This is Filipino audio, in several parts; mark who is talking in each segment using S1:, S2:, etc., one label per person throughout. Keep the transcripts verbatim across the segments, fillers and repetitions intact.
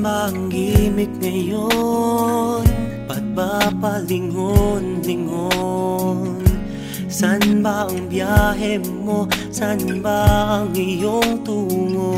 S1: ba ang gimik ngayon? Ba't ba palingon-lingon? San ba ang biyahe mo? San ba ang iyong tungo?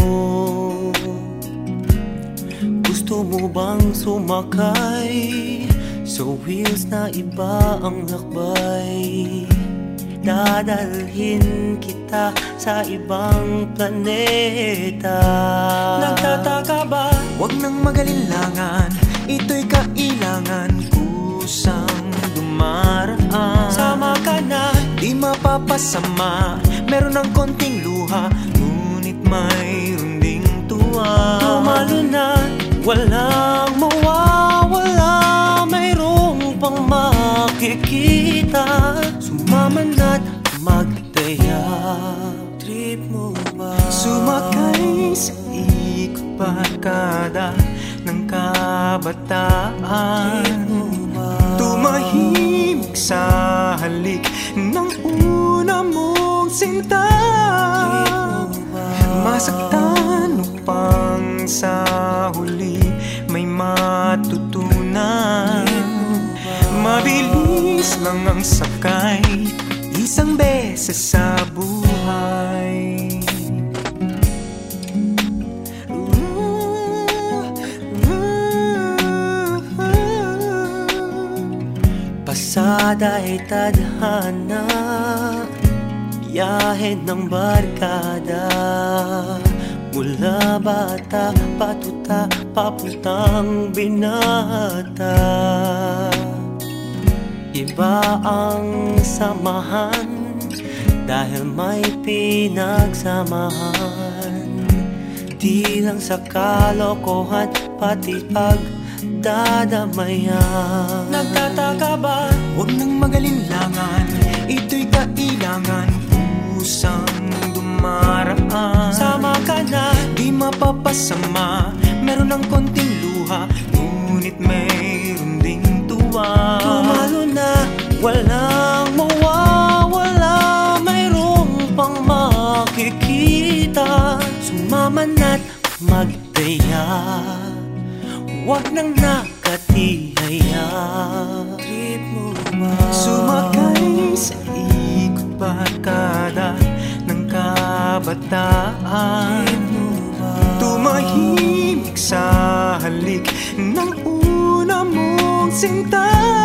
S1: Gusto mo bang sumakay sa wheels na iba ang lakbay? Dadalhin kita sa ibang planeta.
S2: Nagtataka ba? Huwag nang magalinlangan, ito'y kailangan kusang dumaraan.
S1: Sama ka na,
S2: di mapapasama. Meron ng konting luha, ngunit mayroon ding tuwa.
S1: tumalo na, walang mawawala. Mayroong pang makikita. Sumama na't magdaya. Trip mo ba?
S2: Sumakay sa ikot barkada ng kabataan.
S1: Trip mo ba?
S2: Tumahimik sa halik ng una mong sinta.
S1: Trip mo ba?
S2: Masaktan upang sa huli may matutunan. Mabilis lang ang sakay, isang beses sa buhay.
S1: Pasada ay tadhana, biyahe ng barkada. Mula bata, patuta, papuntang binata. Iba ang samahan dahil may pinagsamahan. Di lang sa kalokohan, pati pagdadamayan.
S2: Nagtataka ba? Huwag nang magalinlangan, ito'y kailangan kusang dumaraan.
S1: Sama ka na,
S2: di mapapasama. Meron ng konting luha, ngunit mayroon ding tuwa.
S1: tumalo na, walang mawawala. Mayroong pang makikita. Sumama na't magdaya. Huwag nang nakatihaya. Trip mo ba?
S2: Sumakay sa ikot barkada ng kabataan.
S1: Trip mo ba?
S2: Tumahimik sa halik ng una mong sinta.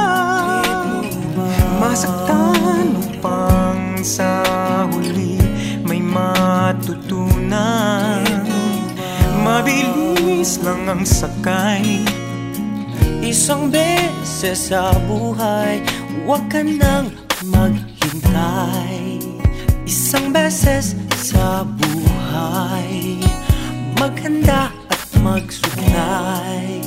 S2: Masaktan upang sa huli may matutunan. Mabilis lang ang sakay,
S1: Isang beses sa buhay, huwag ka nang maghintay. Isang beses sa buhay, maghanda at magsuklay.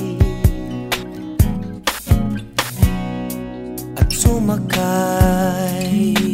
S1: At sumakay.